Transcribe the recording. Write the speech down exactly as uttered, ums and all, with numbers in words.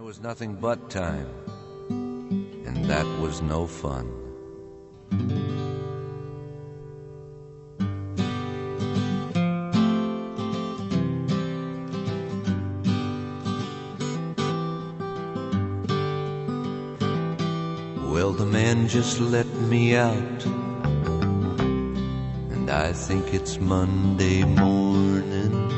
was nothing but time, and that was no fun. Well, the man just let me out, and I think it's Monday morning.